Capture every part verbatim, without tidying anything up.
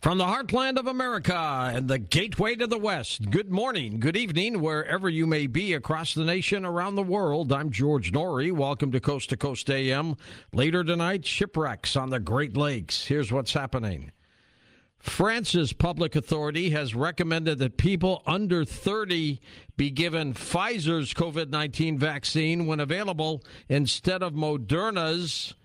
From the heartland of America and the gateway to the West, good morning, good evening, wherever you may be across the nation, around the world. I'm George Norrie. Welcome to Coast to Coast A M. Later tonight, shipwrecks on the Great Lakes. Here's what's happening. France's public authority has recommended that people under thirty be given Pfizer's COVID nineteen vaccine when available instead of Moderna's,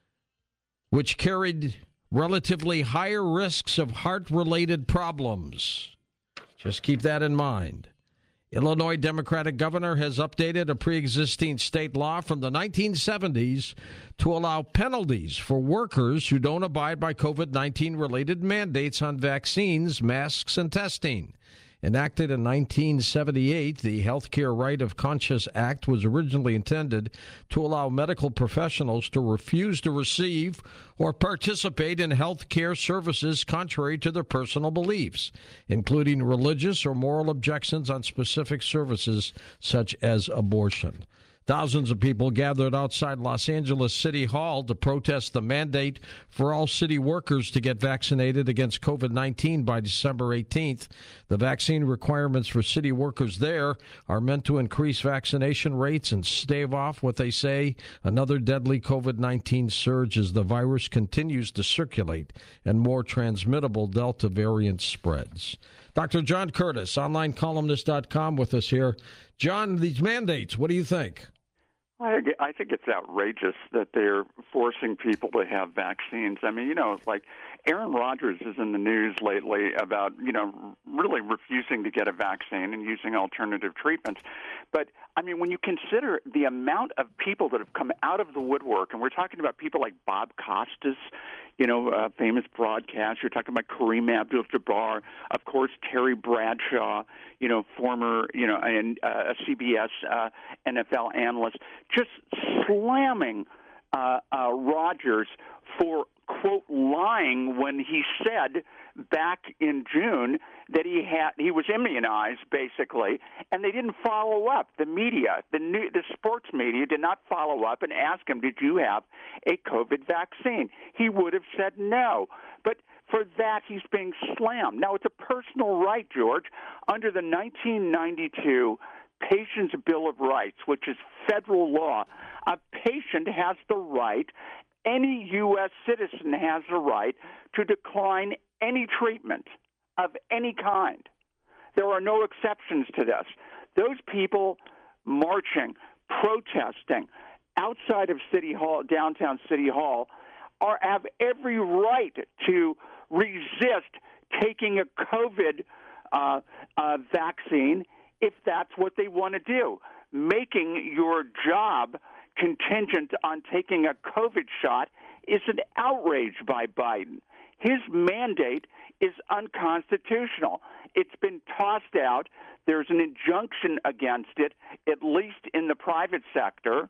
which carried relatively higher risks of heart-related problems. Just keep that in mind. Illinois Democratic governor has updated a pre-existing state law from the nineteen seventies to allow penalties for workers who don't abide by COVID nineteen related mandates on vaccines, masks, and testing. Enacted in nineteen seventy-eight, the Healthcare Right of Conscience Act was originally intended to allow medical professionals to refuse to receive or participate in health care services contrary to their personal beliefs, including religious or moral objections on specific services such as abortion. Thousands of people gathered outside Los Angeles City Hall to protest the mandate for all city workers to get vaccinated against COVID nineteen by December eighteenth. The vaccine requirements for city workers there are meant to increase vaccination rates and stave off what they say another deadly COVID nineteen surge as the virus continues to circulate and more transmittable Delta variant spreads. Doctor John Curtis, online columnist dot com, with us here. John, these mandates, what do you think? I, I think it's outrageous that they're forcing people to have vaccines. I mean, you know, it's like Aaron Rodgers is in the news lately about, you know, really refusing to get a vaccine and using alternative treatments. But, I mean, when you consider the amount of people that have come out of the woodwork, and we're talking about people like Bob Costas, you know, uh, famous broadcast. You're talking about Kareem Abdul-Jabbar, of course, Terry Bradshaw, you know, former, you know, and uh, a C B S uh, N F L analyst, just slamming uh, uh, Rodgers for, quote, lying when he said back in June that he had he was immunized, basically, and they didn't follow up. The media, the new, the sports media, did not follow up and ask him, "Did you have a COVID vaccine?" He would have said no, but for that he's being slammed. Now it's a personal right, George, under the nineteen ninety-two Patient's Bill of Rights, which is federal law. A patient has the right. Any U S citizen has the right to decline any treatment of any kind. There are no exceptions to this. Those people marching, protesting outside of City Hall, downtown City Hall, are have every right to resist taking a COVID uh, uh, vaccine if that's what they want to do. Making your job contingent on taking a COVID shot is an outrage by Biden. His mandate is unconstitutional. It's been tossed out. There's an injunction against it, at least in the private sector,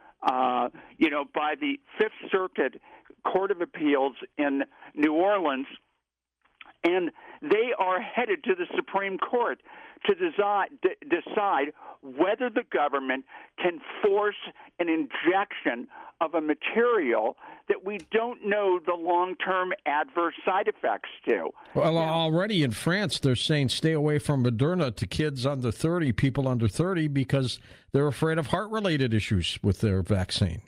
uh, you know, by the Fifth Circuit Court of Appeals in New Orleans. And they are headed to the Supreme Court to decide, d- decide whether the government can force an injection of a material that we don't know the long-term adverse side effects to. Well, now, already in France, they're saying stay away from Moderna to kids under thirty, people under thirty, because they're afraid of heart-related issues with their vaccine.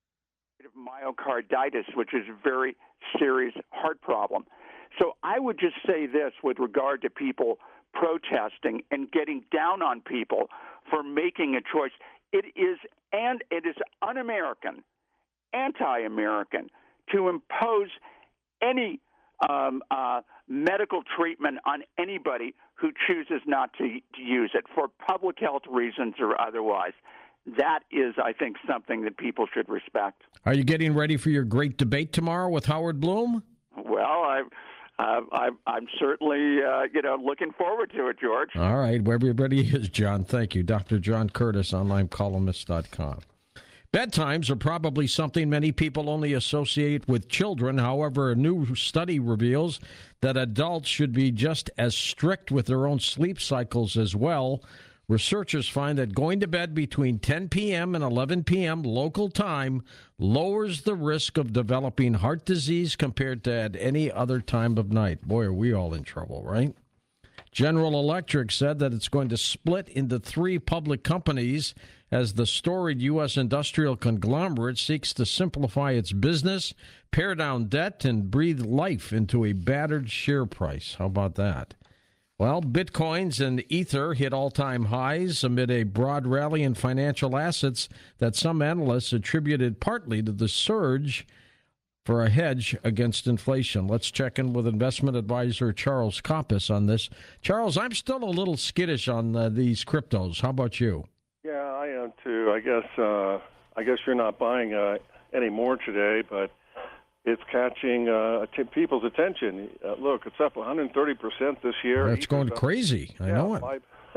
Myocarditis, which is a very serious heart problem. So I would just say this with regard to people protesting and getting down on people for making a choice. It is, and it is un-American, anti-American to impose any um, uh, medical treatment on anybody who chooses not to, to use it for public health reasons or otherwise. That is, I think, something that people should respect. Are you getting ready for your great debate tomorrow with Howard Bloom? Well, I. Uh, I'm, I'm certainly, uh, you know, looking forward to it, George. All right, where everybody is, John. Thank you. Doctor John Curtis, online columnist dot com. Bedtimes are probably something many people only associate with children. However, a new study reveals that adults should be just as strict with their own sleep cycles as well. Researchers find that going to bed between ten p.m. and eleven p.m. local time lowers the risk of developing heart disease compared to at any other time of night. Boy, are we all in trouble, right? General Electric said that it's going to split into three public companies as the storied U S industrial conglomerate seeks to simplify its business, pare down debt, and breathe life into a battered share price. How about that? Well, Bitcoins and Ether hit all-time highs amid a broad rally in financial assets that some analysts attributed partly to the surge for a hedge against inflation. Let's check in with investment advisor Charles Koppes on this. Charles, I'm still a little skittish on uh, these cryptos. How about you? Yeah, I am too. I guess uh, I guess you're not buying uh, any more today, but it's catching uh, t- people's attention. Uh, look, it's up one hundred thirty percent this year. It's going crazy. I yeah, know it.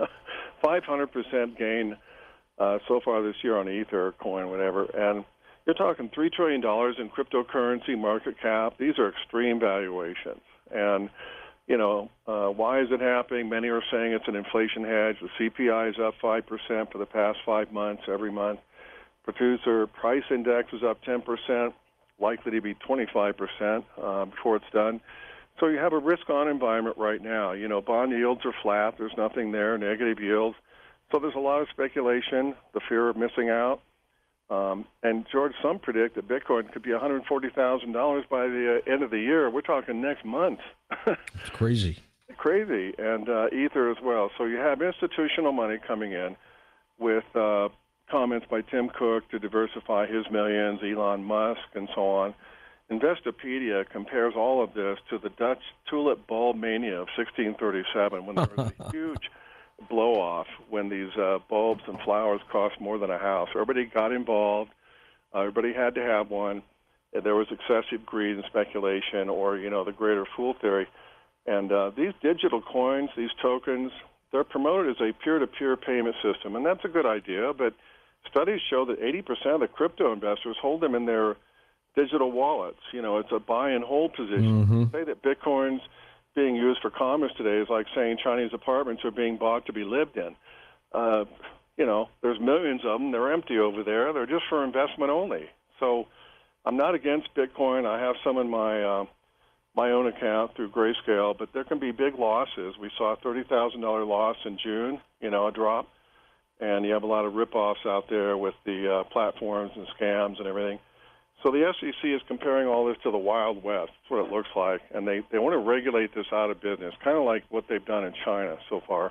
five hundred percent gain uh, so far this year on Ether coin, whatever. And you're talking three trillion dollars in cryptocurrency market cap. These are extreme valuations. And, you know, uh, why is it happening? Many are saying it's an inflation hedge. The C P I is up five percent for the past five months, every month. Producer price index is up ten percent. Likely to be twenty-five percent uh, before it's done. So you have a risk-on environment right now. You know, bond yields are flat. There's nothing there, negative yields. So there's a lot of speculation, the fear of missing out. Um, and, George, some predict that Bitcoin could be one hundred forty thousand dollars by the uh, end of the year. We're talking next month. It's crazy. Crazy. And uh, Ether as well. So you have institutional money coming in with uh, comments by Tim Cook to diversify his millions, Elon Musk, and so on. Investopedia compares all of this to the Dutch tulip bulb mania of sixteen thirty-seven, when there was a huge blow-off when these uh, bulbs and flowers cost more than a house. Everybody got involved. Uh, everybody had to have one. There was excessive greed and speculation, or, you know, the greater fool theory. And uh, these digital coins, these tokens, they're promoted as a peer-to-peer payment system, and that's a good idea, but studies show that eighty percent of the crypto investors hold them in their digital wallets. You know, it's a buy and hold position. Mm-hmm. Say that Bitcoin's being used for commerce today is like saying Chinese apartments are being bought to be lived in. Uh, you know, there's millions of them. They're empty over there. They're just for investment only. So I'm not against Bitcoin. I have some in my uh, my own account through Grayscale, but there can be big losses. We saw a thirty thousand dollars loss in June, you know, a drop. And you have a lot of rip-offs out there with the uh, platforms and scams and everything. So the S E C is comparing all this to the Wild West. That's what it looks like. And they, they want to regulate this out of business, kind of like what they've done in China so far.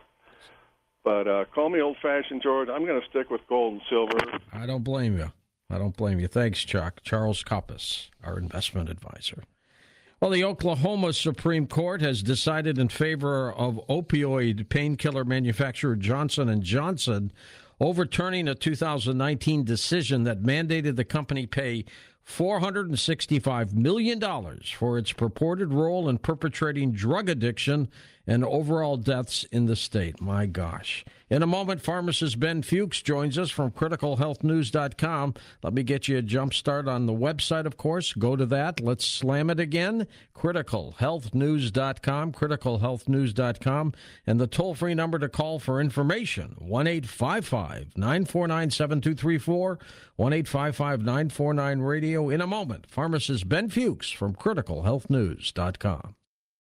But uh, call me old-fashioned, George. I'm going to stick with gold and silver. I don't blame you. I don't blame you. Thanks, Chuck. Charles Koppes, our investment advisor. Well, the Oklahoma Supreme Court has decided in favor of opioid painkiller manufacturer Johnson and Johnson, overturning a two thousand nineteen decision that mandated the company pay four hundred sixty-five million dollars for its purported role in perpetrating drug addiction and overall deaths in the state. My gosh. In a moment, pharmacist Ben Fuchs joins us from critical health news dot com. Let me get you a jump start on the website, of course. Go to that. Let's slam it again. critical health news dot com, critical health news dot com. And the toll-free number to call for information, one eight five five, nine four nine, seven two three four, one eight five five, nine four nine, radio. In a moment, pharmacist Ben Fuchs from critical health news dot com.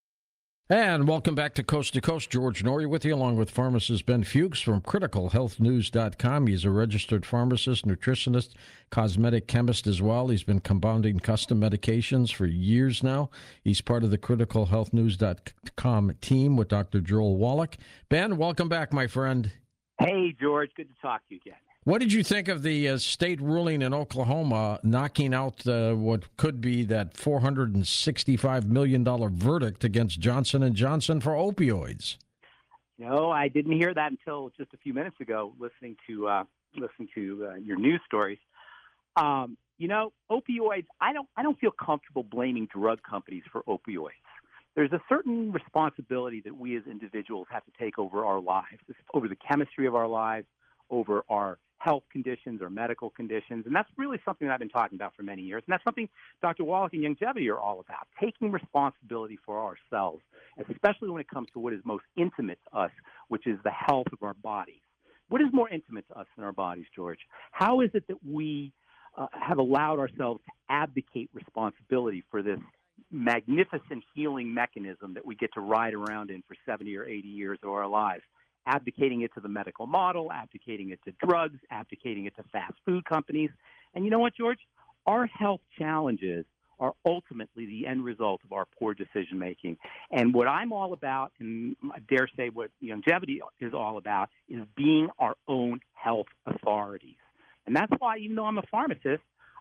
And welcome back to Coast to Coast. George Norrie with you, along with pharmacist Ben Fuchs from critical health news dot com. He's a registered pharmacist, nutritionist, cosmetic chemist as well. He's been compounding custom medications for years now. He's part of the critical health news dot com team with Doctor Joel Wallach. Ben, welcome back, my friend. Hey, George. Good to talk to you again. What did you think of the uh, state ruling in Oklahoma knocking out uh, what could be that four hundred sixty-five million dollars verdict against Johnson and Johnson for opioids? No, I didn't hear that until just a few minutes ago, listening to uh, listening to uh, your news stories. Um, you know, opioids. I don't. I don't feel comfortable blaming drug companies for opioids. There's a certain responsibility that we as individuals have to take over our lives, over the chemistry of our lives, over our health conditions or medical conditions. And that's really something that I've been talking about for many years. And that's something Doctor Wallach and Youngevity are all about, taking responsibility for ourselves, especially when it comes to what is most intimate to us, which is the health of our bodies. What is more intimate to us than our bodies, George? How is it that we uh, have allowed ourselves to abdicate responsibility for this magnificent healing mechanism that we get to ride around in for seventy or eighty years of our lives, abdicating it to the medical model, abdicating it to drugs, abdicating it to fast food companies? And you know what, George? Our health challenges are ultimately the end result of our poor decision making. And what I'm all about, and I dare say what longevity is all about, is being our own health authorities. And that's why, even though I'm a pharmacist,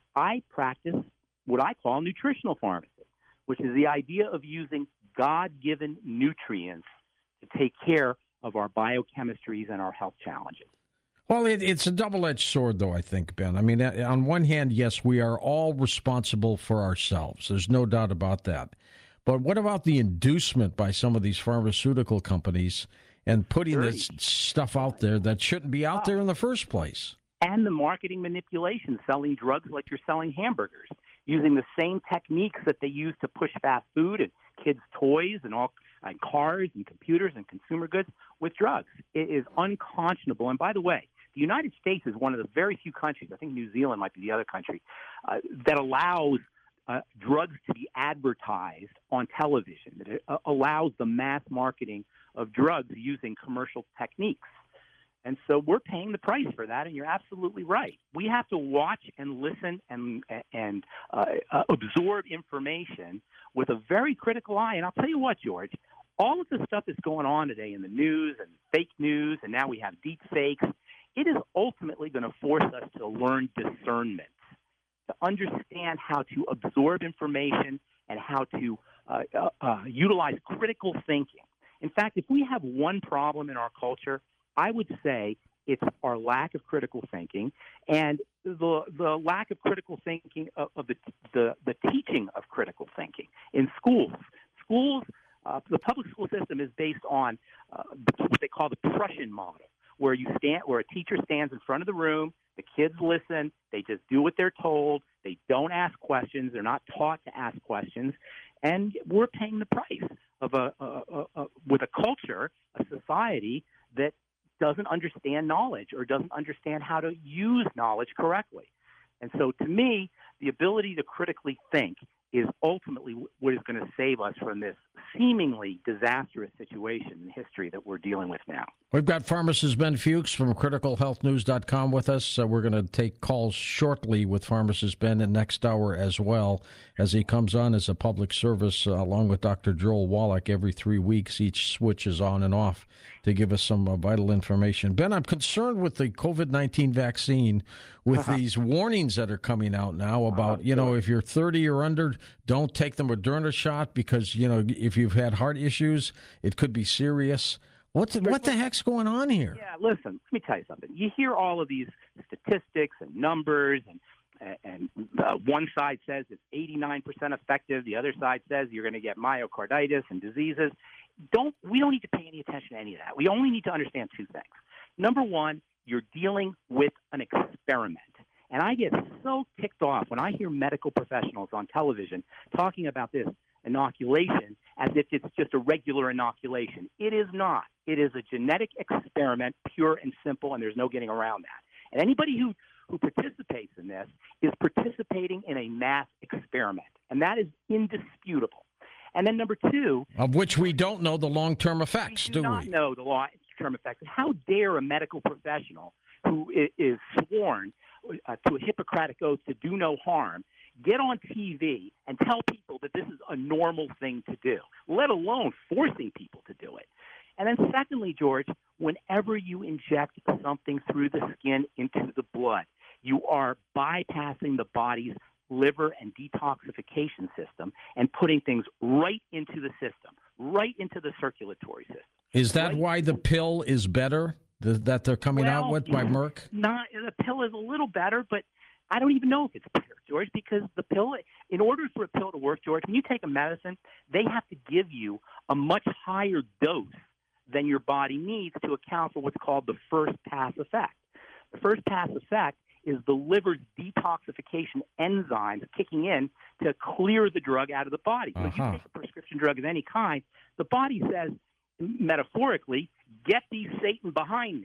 I practice what I call nutritional pharmacy, which is the idea of using God-given nutrients to take care of our biochemistries and our health challenges. Well, it, it's a double-edged sword, though, I think, Ben. I mean, on one hand, yes, we are all responsible for ourselves. There's no doubt about that. But what about the inducement by some of these pharmaceutical companies and putting Sure. this stuff out there that shouldn't be out there in the first place? And the marketing manipulation, selling drugs like you're selling hamburgers, using the same techniques that they use to push fast food and kids' toys and all and cars and computers and consumer goods with drugs. It is unconscionable. And by the way, the United States is one of the very few countries, I think New Zealand might be the other country, uh, that allows uh, drugs to be advertised on television, that it, uh, allows the mass marketing of drugs using commercial techniques. And so we're paying the price for that, and you're absolutely right. We have to watch and listen and and uh, uh, absorb information with a very critical eye. And I'll tell you what, George, all of the stuff that's going on today in the news and fake news, and now we have deep fakes, it is ultimately going to force us to learn discernment, to understand how to absorb information and how to uh, uh, uh, utilize critical thinking. In fact, if we have one problem in our culture, I would say it's our lack of critical thinking and the the lack of critical thinking of, of the, the the teaching of critical thinking in schools. Schools, uh, the public school system is based on uh, what they call the Prussian model, where you stand, where a teacher stands in front of the room, the kids listen, they just do what they're told, they don't ask questions, they're not taught to ask questions, and we're paying the price of a, a, a, a with a culture, a society that doesn't understand knowledge or doesn't understand how to use knowledge correctly. And so to me, the ability to critically think is ultimately what is going to save us from this seemingly disastrous situation in history that we're dealing with now. We've got pharmacist Ben Fuchs from critical health news dot com with us. Uh, we're going to take calls shortly with pharmacist Ben in next hour as well, as he comes on as a public service uh, along with Doctor Joel Wallach every three weeks. Each switch is on and off to give us some uh, vital information. Ben, I'm concerned with the COVID nineteen vaccine, with uh-huh. these warnings that are coming out now about, uh, you know, if you're thirty or under, don't take the Moderna shot because, you know, if you've had heart issues, it could be serious. What's, what the heck's going on here? Yeah, listen, let me tell you something. You hear all of these statistics and numbers, and and uh, one side says it's eighty-nine percent effective. The other side says you're going to get myocarditis and diseases. Don't we don't need to pay any attention to any of that. We only need to understand two things. Number one, you're dealing with an experiment. And I get so ticked off when I hear medical professionals on television talking about this inoculation as if it's just a regular inoculation. It is not. It is a genetic experiment, pure and simple, and there's no getting around that. And anybody who, who participates in this is participating in a mass experiment, and that is indisputable. And then number two, of which we don't know the long-term effects, we do, do not we? know the long-term effects. How dare a medical professional who is sworn uh, to a Hippocratic oath to do no harm get on T V and tell people that this is a normal thing to do, let alone forcing people to do it. And then secondly, George, whenever you inject something through the skin into the blood, you are bypassing the body's liver and detoxification system and putting things right into the system, right into the circulatory system. Is that right why the pill is better the, that they're coming well, out with by Merck? Not, the pill is a little better, but I don't even know if it's better, George, because the pill, in order for a pill to work, George, when you take a medicine, they have to give you a much higher dose than your body needs to account for what's called the first pass effect. The first pass effect is the liver's detoxification enzymes kicking in to clear the drug out of the body. So uh-huh. if you take a prescription drug of any kind, the body says, metaphorically, get these Satan behind me.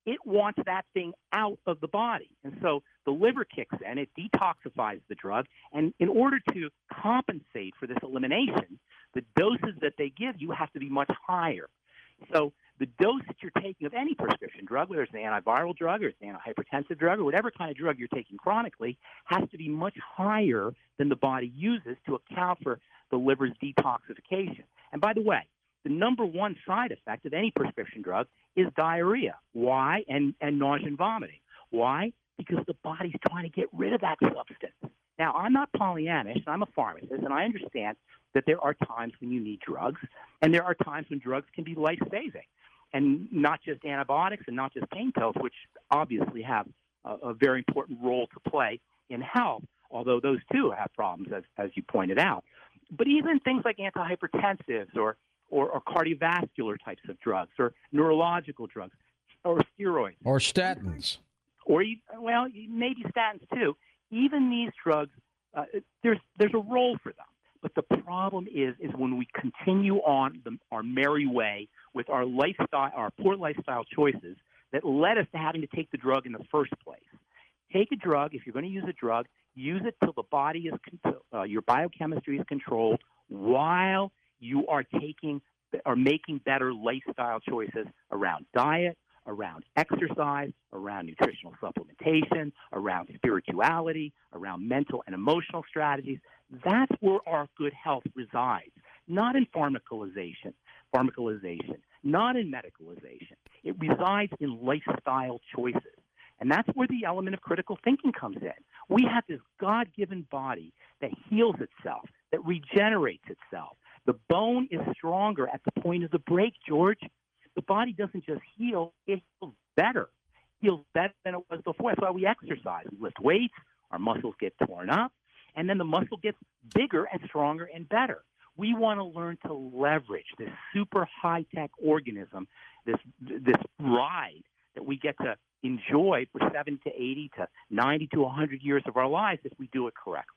it wants that thing out of the body. And so the liver kicks in, it detoxifies the drug, and in order to compensate for this elimination, the doses that they give you have to be much higher. So the dose that you're taking of any prescription drug, whether it's an antiviral drug or it's an antihypertensive drug or whatever kind of drug you're taking chronically, has to be much higher than the body uses to account for the liver's detoxification. And by the way, the number one side effect of any prescription drug is diarrhea. Why? And, and nausea and vomiting. Why? Because the body's trying to get rid of that substance. Now, I'm not Pollyannish, and I'm a pharmacist, and I understand that there are times when you need drugs, and there are times when drugs can be life-saving, and not just antibiotics and not just pain pills, which obviously have a, a very important role to play in health, although those too have problems, as, as you pointed out. But even things like antihypertensives or, or, or cardiovascular types of drugs or neurological drugs or steroids. Or statins. Or, well, maybe statins too. Even these drugs, uh, there's there's a role for them. But the problem is, is when we continue on the, our merry way with our lifestyle, our poor lifestyle choices that led us to having to take the drug in the first place. Take a drug. If you're going to use a drug, use it till the body is, uh, your biochemistry is controlled while you are taking or making better lifestyle choices around diet, around exercise, around nutritional supplementation, around spirituality, around mental and emotional strategies. That's where our good health resides, not in pharmacalization, pharmacalization, not in medicalization. It resides in lifestyle choices. And that's where the element of critical thinking comes in. We have this God-given body that heals itself, that regenerates itself. The bone is stronger at the point of the break, George. The body doesn't just heal, it heals better. It heals better than it was before. That's why we exercise. We lift weights, our muscles get torn up, and then the muscle gets bigger and stronger and better. We want to learn to leverage this super high-tech organism, this this ride that we get to enjoy for seventy to eighty to ninety to one hundred years of our lives if we do it correctly.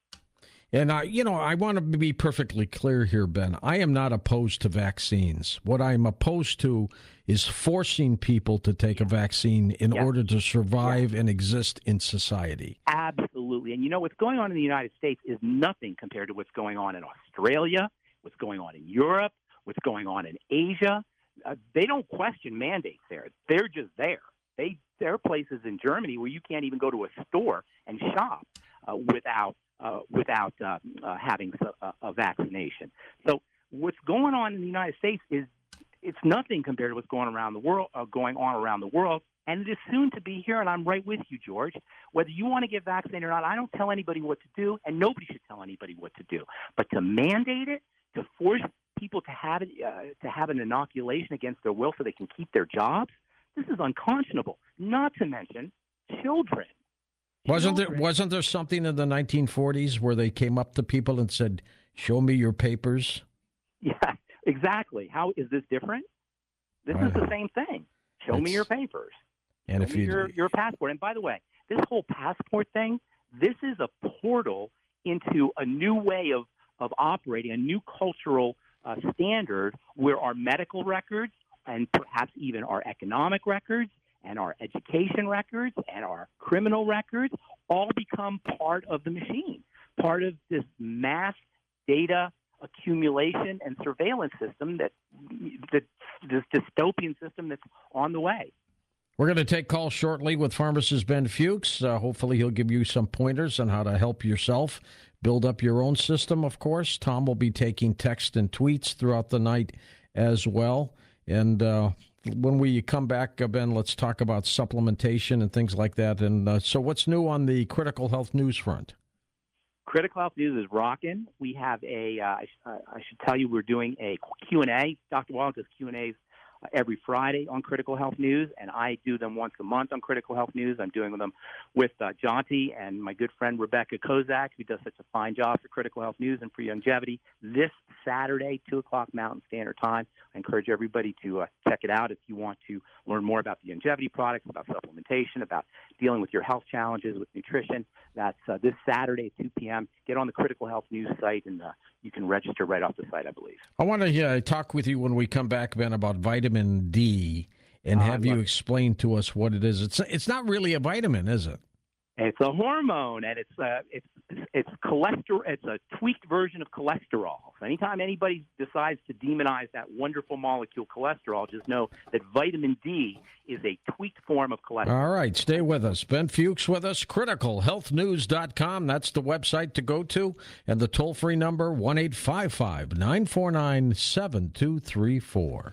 And, I, you know, I want to be perfectly clear here, Ben. I am not opposed to vaccines. What I'm opposed to is forcing people to take a vaccine in yes. order to survive yes. and exist in society. Absolutely. And, you know, what's going on in the United States is nothing compared to what's going on in Australia, what's going on in Europe, what's going on in Asia. Uh, they don't question mandates there. They're just there. They, there are places in Germany where you can't even go to a store and shop uh, without Uh, without uh, uh, having a, a vaccination. So what's going on in the United States is it's nothing compared to what's going around the world, uh, going on around the world, and it is soon to be here. And I'm right with you, George. Whether you want to get vaccinated or not, I don't tell anybody what to do, and nobody should tell anybody what to do. But to mandate it, to force people to have it, uh, to have an inoculation against their will so they can keep their jobs, this is unconscionable. Not to mention children. Wasn't there wasn't there something in the nineteen forties where they came up to people and said, "Show me your papers"? Yeah, exactly. How is this different? This is the same thing. Show it's, me your papers. And Show if me you your your passport. And by the way, this whole passport thing, this is a portal into a new way of of operating, a new cultural uh, standard where our medical records and perhaps even our economic records and our education records and our criminal records all become part of the machine, part of this mass data accumulation and surveillance system that, that this dystopian system that's on the way. We're going to take calls shortly with pharmacist Ben Fuchs. Uh, hopefully he'll give you some pointers on how to help yourself build up your own system, of course. Tom will be taking text and tweets throughout the night as well. And uh, when we come back, uh, Ben, let's talk about supplementation and things like that. And uh, so what's new on the Critical Health News front? Critical Health News is rocking. We have a, uh, I, sh- I should tell you, we're doing a Q and A. Doctor Wall does Q and A's uh, every Friday on Critical Health News, and I do them once a month on Critical Health News. I'm doing them with uh, Jonty and my good friend Rebecca Kozak, who does such a fine job for Critical Health News and for Youngevity. This Saturday, two o'clock Mountain Standard Time. I encourage everybody to uh, check it out if you want to learn more about the Youngevity products, about supplementation, about dealing with your health challenges with nutrition. That's uh, this Saturday at two p.m. Get on the Critical Health News site, and uh, you can register right off the site, I believe. I want to uh, talk with you when we come back, Ben, about vitamin D and Uh, have you look, explain to us what it is. It's it's not really a vitamin, is it? It's a hormone, and it's uh, it's it's cholesterol. It's a tweaked version of cholesterol. So anytime anybody decides to demonize that wonderful molecule cholesterol, just know that vitamin D is a tweaked form of cholesterol. All right, stay with us. Ben Fuchs with us, critical health news dot com. That's the website to go to, and the toll-free number, one eight five five, nine four nine, seven two three four.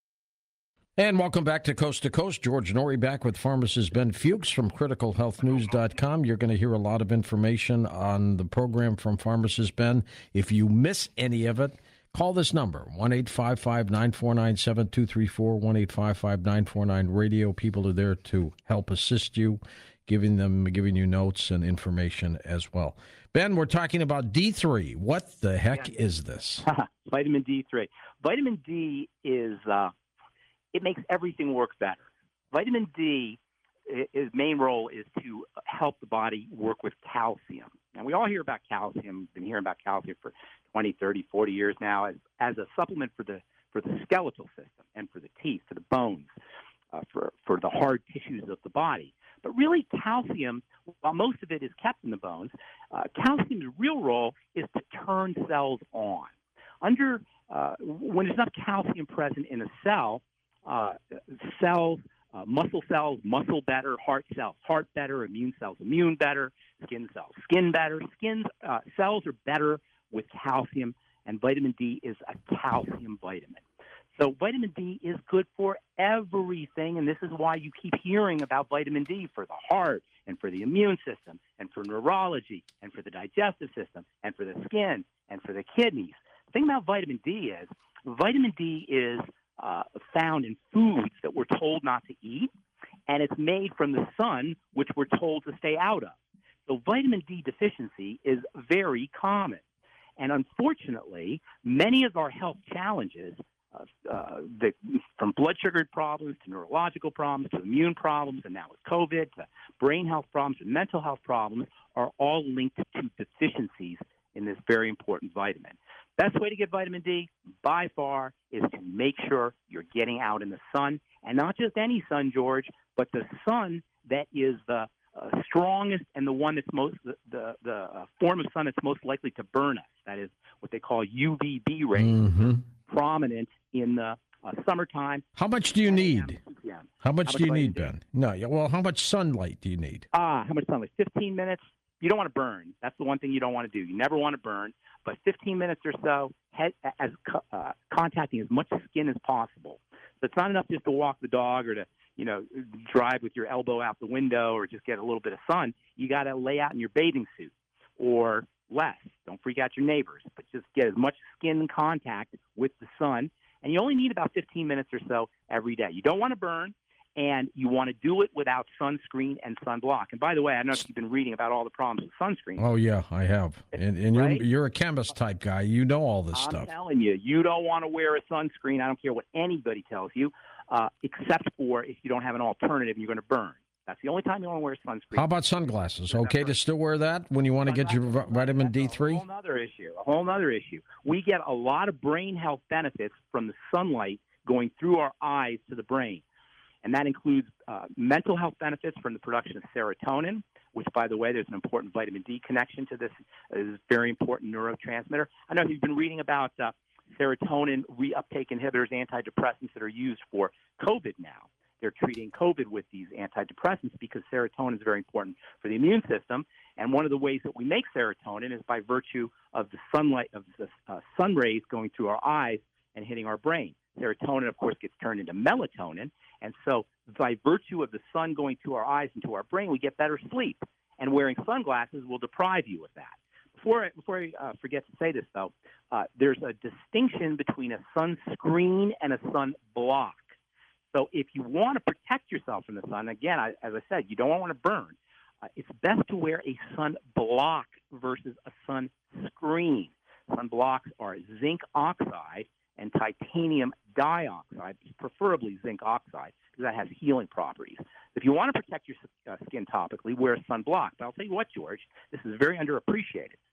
And welcome back to Coast to Coast. George Norrie back with pharmacist Ben Fuchs from critical health news dot com. You're going to hear a lot of information on the program from pharmacist Ben. If you miss any of it, call this number, one eight five five, nine four nine, seven two three four, one eight five five, nine four nine, radio. People are there to help assist you, giving them, giving you notes and information as well. Ben, we're talking about D three. What the heck Yeah. is this? Vitamin D three. Vitamin D is... Uh, It makes everything work better. Vitamin D, its main role is to help the body work with calcium. And we all hear about calcium, been hearing about calcium for twenty, thirty, forty years now as, as a supplement for the for the skeletal system and for the teeth, for the bones, uh, for, for the hard tissues of the body. But really, calcium, while most of it is kept in the bones, uh, calcium's real role is to turn cells on. Under uh, when there's enough calcium present in a cell, Uh, cells, uh, muscle cells, muscle better, heart cells, heart better, immune cells, immune better, skin cells, skin better. Skin uh, cells are better with calcium, and vitamin D is a calcium vitamin. So vitamin D is good for everything, and this is why you keep hearing about vitamin D for the heart and for the immune system and for neurology and for the digestive system and for the skin and for the kidneys. The thing about vitamin D is vitamin D is Uh, found in foods that we're told not to eat, and it's made from the sun, which we're told to stay out of. So vitamin D deficiency is very common. And unfortunately, many of our health challenges, uh, uh, the, from blood sugar problems to neurological problems to immune problems, and now with COVID, to brain health problems and mental health problems, are all linked to deficiencies in this very important vitamin. Best way to get vitamin D, by far, is to make sure you're getting out in the sun, and not just any sun, George, but the sun that is the uh, strongest and the one that's most the the, the uh, form of sun that's most likely to burn us. That is what they call U V B rays, Mm-hmm. prominent in the uh, summertime. How much do you need? How much How do you much need, vitamin Ben? No, yeah, well, how much sunlight do you need? Ah, how much sunlight? fifteen minutes. You don't want to burn. That's the one thing you don't want to do. You never want to burn. But fifteen minutes or so, head, as uh, contacting as much skin as possible. So it's not enough just to walk the dog or to, you know, drive with your elbow out the window or just get a little bit of sun. You got to lay out in your bathing suit or less. Don't freak out your neighbors, but just get as much skin contact with the sun. And you only need about fifteen minutes or so every day. You don't want to burn. And you want to do it without sunscreen and sunblock. And by the way, I know you've been reading about all the problems with sunscreen. Oh, yeah, I have. And, and Right? you're, you're a chemist type guy. You know all this I'm stuff. telling you, you don't want to wear a sunscreen. I don't care what anybody tells you, uh, except for if you don't have an alternative and you're going to burn. That's the only time you want to wear sunscreen. How about sunglasses? Okay to still wear that when you want to get your vi- vitamin D three? That's a whole other issue. A whole other issue. We get a lot of brain health benefits from the sunlight going through our eyes to the brain. And that includes uh, mental health benefits from the production of serotonin, which, by the way, there's an important vitamin D connection to this, uh, this very important neurotransmitter. I know you've been reading about uh, serotonin reuptake inhibitors, antidepressants that are used for COVID now. They're treating COVID with these antidepressants because serotonin is very important for the immune system. And one of the ways that we make serotonin is by virtue of the sunlight, of the uh, sun rays going through our eyes and hitting our brain. Serotonin, of course, gets turned into melatonin. And so by virtue of the sun going to our eyes and to our brain, we get better sleep. And wearing sunglasses will deprive you of that. Before I, before I uh, forget to say this, though, uh, there's a distinction between a sunscreen and a sun block. So if you want to protect yourself from the sun, again, I, as I said, you don't want to burn. Uh, it's best to wear a sun block versus a sunscreen. Sun blocks are zinc oxide and titanium dioxide, preferably zinc oxide, because that has healing properties. If you want to protect your uh, skin topically, wear a sunblock. But I'll tell you what, George, this is very underappreciated.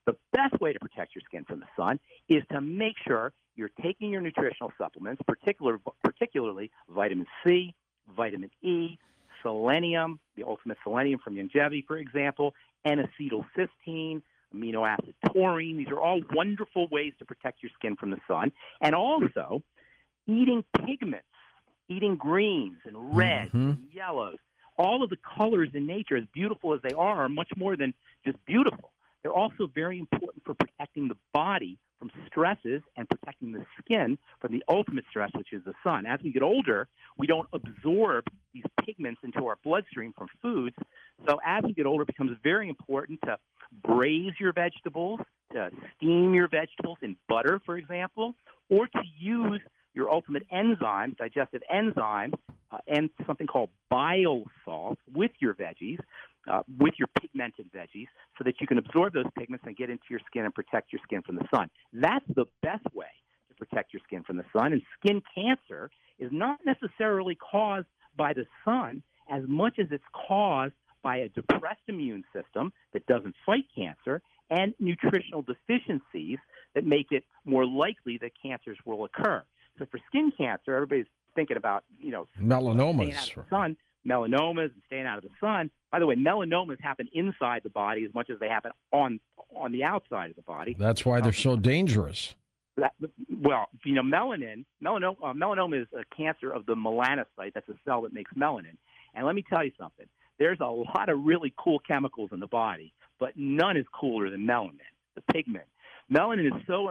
The best way to protect your skin from the sun is to make sure you're taking your nutritional supplements, particular, particularly vitamin C, vitamin E, selenium, the ultimate selenium from Youngevity, for example, N-acetylcysteine, amino acid taurine. These are all wonderful ways to protect your skin from the sun. And also, eating pigments, eating greens and reds Mm-hmm. and yellows. All of the colors in nature, as beautiful as they are, are much more than just beautiful. They're also very important for protecting the body from stresses and protecting the skin from the ultimate stress, which is the sun. As we get older, we don't absorb these pigments into our bloodstream from foods. So as we get older, it becomes very important to braise your vegetables, to steam your vegetables in butter, for example, or to use your ultimate enzymes, digestive enzymes, uh, and something called bile salts with your veggies, uh, with your pigmented veggies, so that you can absorb those pigments and get into your skin and protect your skin from the sun. That's the best way to protect your skin from the sun. And skin cancer is not necessarily caused by the sun as much as it's caused by a depressed immune system that doesn't fight cancer and nutritional deficiencies that make it more likely that cancers will occur. So for skin cancer, everybody's thinking about, you know, melanomas, staying out of the sun, melanomas and staying out of the sun. By the way, melanomas happen inside the body as much as they happen on on the outside of the body. That's why they're so dangerous. That, well, you know, melanin, melanoma, uh, melanoma is a cancer of the melanocyte. That's a cell that makes melanin. And let me tell you something. There's a lot of really cool chemicals in the body, but none is cooler than melanin, the pigment. Melanin is so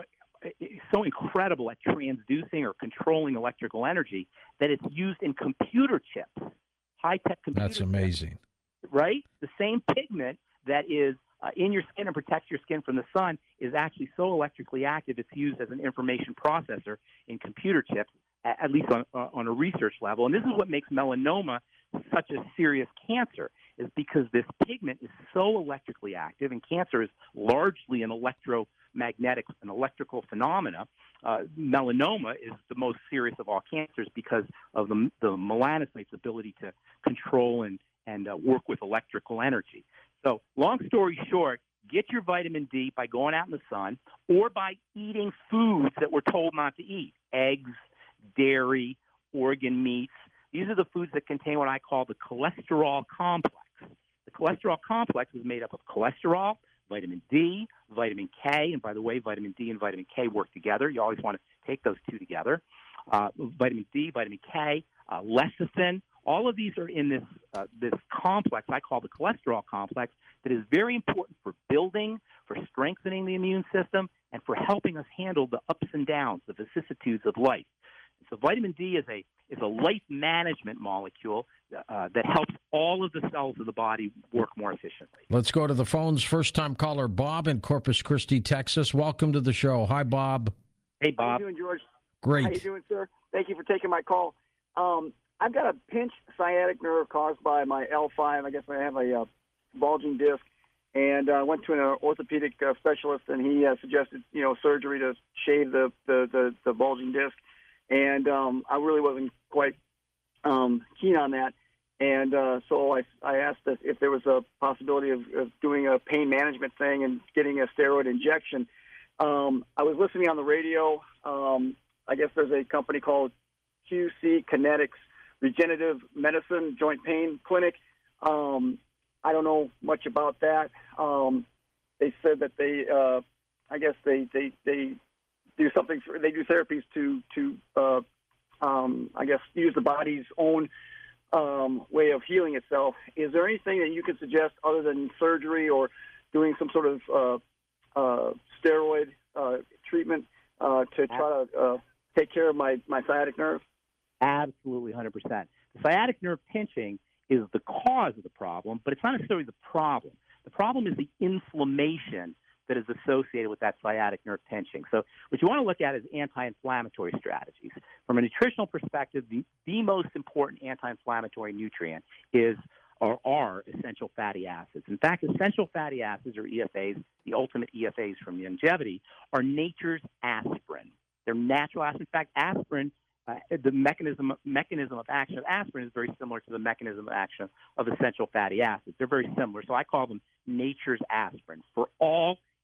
so incredible at transducing or controlling electrical energy that it's used in computer chips, high-tech computer That's amazing. chips, right? The same pigment that is uh, in your skin and protects your skin from the sun is actually so electrically active it's used as an information processor in computer chips, at, at least on, uh, on a research level. And this is what makes melanoma such a serious cancer, is because this pigment is so electrically active, and cancer is largely an electromagnetic, an electrical phenomena. Uh, melanoma is the most serious of all cancers because of the, the melanocyte's ability to control and, and uh, work with electrical energy. So long story short, get your vitamin D by going out in the sun or by eating foods that we're told not to eat: eggs, dairy, organ meats. These are the foods that contain what I call the cholesterol complex. The cholesterol complex is made up of cholesterol, vitamin D, vitamin K, and by the way, vitamin D and vitamin K work together. You always want to take those two together. Uh, vitamin D, vitamin K, uh, lecithin, all of these are in this uh, this complex I call the cholesterol complex that is very important for building, for strengthening the immune system, and for helping us handle the ups and downs, the vicissitudes of life. So vitamin D is a is a life management molecule uh, that helps all of the cells of the body work more efficiently. Let's go to the phones. First-time caller Bob in Corpus Christi, Texas. Welcome to the show. Hi, Bob. Hey, Bob. How you doing, George? Great. How you doing, sir? Thank you for taking my call. Um, I've got a pinched sciatic nerve caused by my L five. I guess I have a uh, bulging disc, and I uh, went to an orthopedic uh, specialist, and he uh, suggested, you know, surgery to shave the the, the, the bulging disc. And um, I really wasn't quite um, keen on that. And uh, so I, I asked if, if there was a possibility of, of doing a pain management thing and getting a steroid injection. Um, I was listening on the radio. Um, I guess there's a company called Q C Kinetics Regenerative Medicine Joint Pain Clinic. Um, I don't know much about that. Um, they said that they, uh, I guess they, they, they do something for, they do therapies to, to uh, um, I guess, use the body's own um, way of healing itself. Is there anything that you could suggest other than surgery or doing some sort of uh, uh, steroid uh, treatment uh, to try to uh, take care of my, my sciatic nerve? Absolutely, one hundred percent. The sciatic nerve pinching is the cause of the problem, but it's not necessarily the problem. The problem is the inflammation that is associated with that sciatic nerve pinching. So what you want to look at is anti-inflammatory strategies. From a nutritional perspective, the, the most important anti-inflammatory nutrient is or are essential fatty acids. In fact, essential fatty acids, or E F As, the ultimate E F As from Youngevity, are nature's aspirin. They're natural aspirin. In fact, aspirin, uh, the mechanism mechanism of action of aspirin is very similar to the mechanism of action of essential fatty acids. They're very similar. So I call them nature's aspirin for all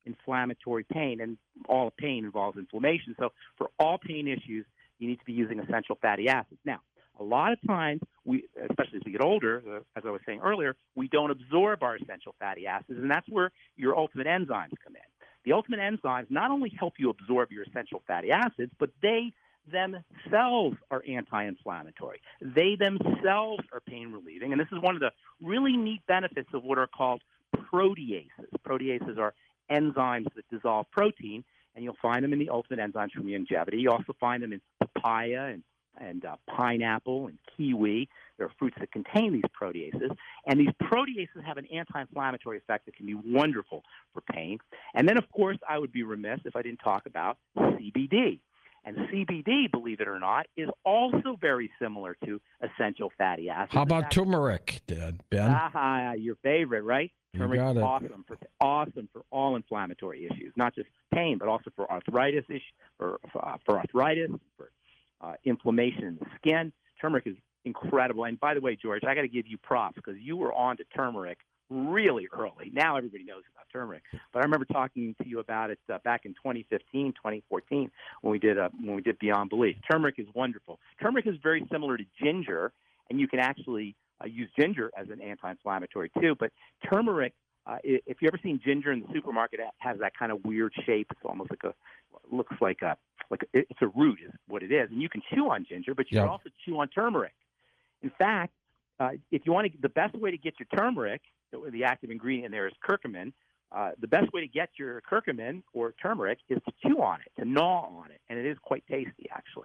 inflammatory pain, and all pain involves inflammation. So for all pain issues, you need to be using essential fatty acids. Now, a lot of times, we, especially as we get older, uh, as I was saying earlier, we don't absorb our essential fatty acids, and that's where your ultimate enzymes come in. The ultimate enzymes not only help you absorb your essential fatty acids, but they themselves are anti-inflammatory. They themselves are pain relieving, and this is one of the really neat benefits of what are called proteases. Proteases are enzymes that dissolve protein, and you'll find them in the ultimate enzymes from longevity. You also find them in papaya and and uh, pineapple and kiwi. There are fruits that contain these proteases, and these proteases have an anti-inflammatory effect that can be wonderful for pain. And then, of course, I would be remiss if I didn't talk about C B D. And C B D, believe it or not, is also very similar to essential fatty acids. How about turmeric, Ben? Ah, your favorite, right? Turmeric got is it. awesome for awesome for all inflammatory issues, not just pain, but also for arthritis issue, for uh, for arthritis, for uh, inflammation in the skin. Turmeric is incredible. And by the way, George, I got to give you props because you were on to turmeric really early. Now everybody knows about turmeric, but I remember talking to you about it uh, back in twenty fifteen, twenty fourteen when we did uh, when we did Beyond Belief. Turmeric is wonderful. Turmeric is very similar to ginger, and you can actually uh, use ginger as an anti-inflammatory too. But turmeric, uh, if you ever seen ginger in the supermarket, it has that kind of weird shape. It's almost like a looks like a like a, it's a root is what it is, and you can chew on ginger, but you Yep. can also chew on turmeric. In fact, uh, if you want to, the best way to get your turmeric, the, the active ingredient in there is curcumin. Uh, the best way to get your curcumin or turmeric is to chew on it, to gnaw on it, and it is quite tasty, actually.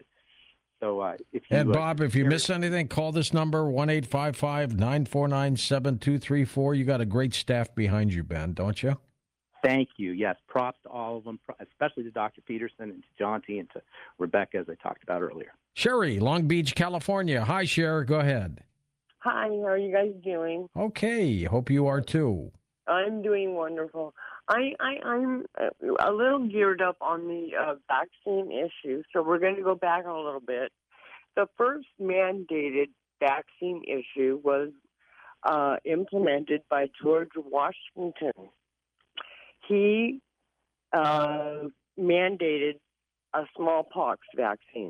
So uh, if you And uh, Bob, if you care- miss anything, call this number, one eight five five, nine four nine, seven two three four. You got a great staff behind you, Ben, don't you? Thank you. Yes, props to all of them, especially to Doctor Peterson and to Jonty and to Rebecca, as I talked about earlier. Sherry, Long Beach, California. Hi, Sherry. Go ahead. Hi, how are you guys doing? Okay. Hope you are too. I'm doing wonderful. I, I, I'm a little geared up on the uh, vaccine issue, so we're going to go back a little bit. The first mandated vaccine issue was uh, implemented by George Washington. He uh, mandated a smallpox vaccine.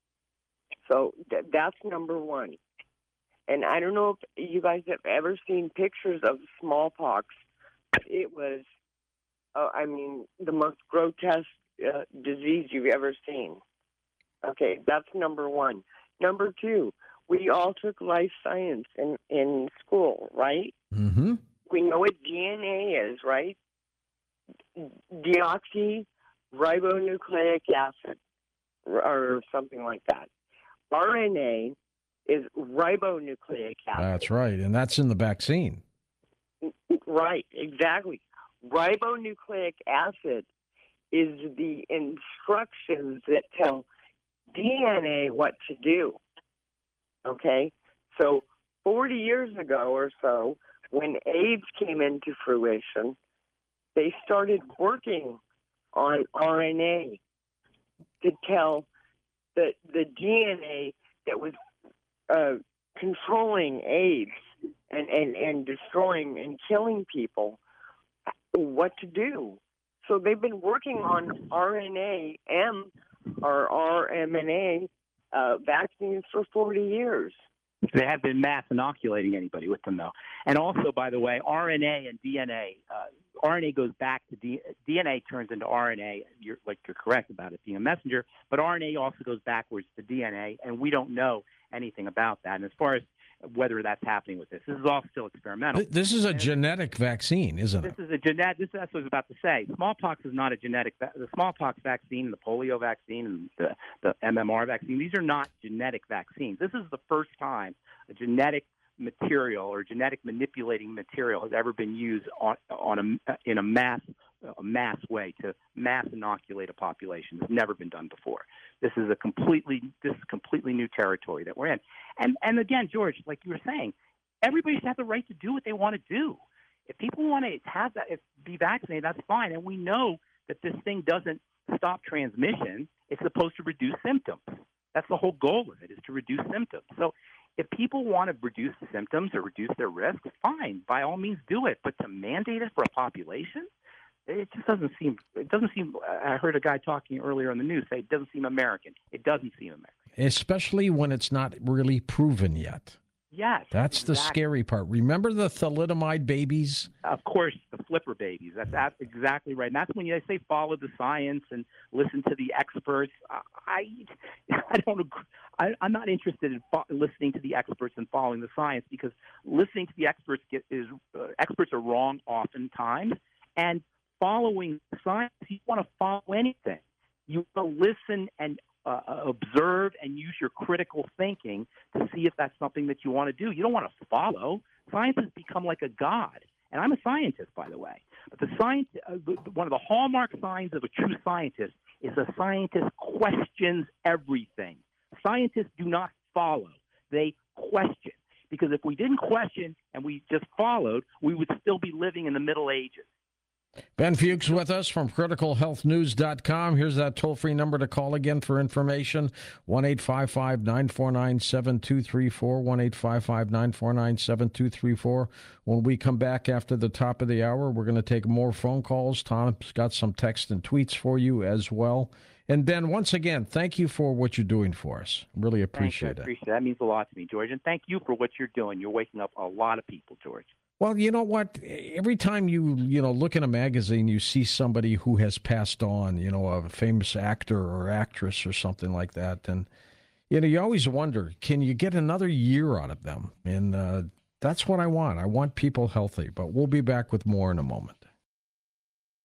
So th- that's number one. And I don't know if you guys have ever seen pictures of smallpox. It was, uh, I mean, the most grotesque uh, disease you've ever seen. Okay, that's number one. Number two, we all took life science in, in school, right? Mm-hmm. We know what D N A is, right? Deoxyribonucleic acid or something like that. R N A is ribonucleic acid. That's right. And that's in the vaccine. Right, exactly. Ribonucleic acid is the instructions that tell D N A what to do. Okay? So forty years ago or so, when AIDS came into fruition, they started working on R N A to tell the, the D N A that was uh, controlling AIDS and, and, and destroying and killing people what to do. So they've been working on R N A M or R M N A uh, vaccines for forty years. They have been mass inoculating anybody with them, though. And also, by the way, R N A and D N A, uh, R N A goes back to D- DNA turns into R N A. You're, like you're correct about it being a messenger, but R N A also goes backwards to D N A, and we don't know anything about that. And as far as whether that's happening with this, this is all still experimental. Th- This is a genetic vaccine, isn't it? This is a genetic. This is what I was about to say. Smallpox is not a genetic. Va- the smallpox vaccine, the polio vaccine, and the, the M M R vaccine. These are not genetic vaccines. This is the first time a genetic material or genetic manipulating material has ever been used on on a in a mass a mass way to mass inoculate a population. It's never been done before. This is a completely this is completely new territory that we're in. And and again, George, like you were saying, everybody should have the right to do what they want to do. If people want to have that, if, be vaccinated, that's fine. And we know that this thing doesn't stop transmission. It's supposed to reduce symptoms. That's the whole goal of it, is to reduce symptoms. So if people want to reduce the symptoms or reduce their risk, fine. By all means, do it. But to mandate it for a population, It just doesn't seem. It doesn't seem. I heard a guy talking earlier on the news say it doesn't seem American. It doesn't seem American, especially when it's not really proven yet. Yes, that's exactly. The scary part. Remember the thalidomide babies? Of course, the flipper babies. That's, that's exactly right. And that's when they say follow the science and listen to the experts. I, I don't agree. I, I'm not interested in fo- listening to the experts and following the science, because listening to the experts get, is uh, experts are wrong oftentimes, and following science, you want to follow anything. You want to listen and uh, observe and use your critical thinking to see if that's something that you want to do. You don't want to follow. Science has become like a god. And I'm a scientist, by the way. But the science, uh, one of the hallmark signs of a true scientist is a scientist questions everything. Scientists do not follow. They question. Because if we didn't question and we just followed, we would still be living in the Middle Ages. Ben Fuchs with us from critical health news dot com. Here's that toll-free number to call again for information, one eight five five, nine four nine, seven two three four, one eight five five, nine four nine, seven two three four. When we come back after the top of the hour, we're going to take more phone calls. Tom's got some text and tweets for you as well. And Ben, once again, thank you for what you're doing for us. Really appreciate Thank you. I it. appreciate it. That means a lot to me, George. And thank you for what you're doing. You're waking up a lot of people, George. Well, you know what? Every time you, you know, look in a magazine, you see somebody who has passed on, you know, a famous actor or actress or something like that. And, you know, you always wonder, can you get another year out of them? And uh, that's what I want. I want people healthy. But we'll be back with more in a moment.